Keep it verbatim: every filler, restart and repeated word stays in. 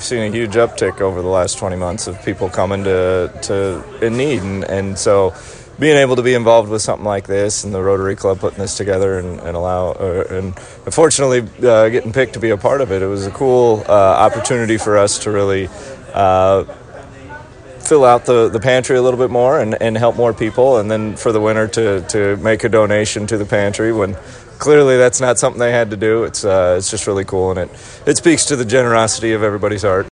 we've seen a huge uptick over the last twenty months of people coming to, to in need. And, and so being able to be involved with something like this and the Rotary Club putting this together and, and allow, uh, and unfortunately uh, getting picked to be a part of it, it was a cool uh, opportunity for us to really uh, fill out the, the pantry a little bit more and, and help more people, and then for the winner to, to make a donation to the pantry when clearly that's not something they had to do. It's uh, it's just really cool, and it, it speaks to the generosity of everybody's heart.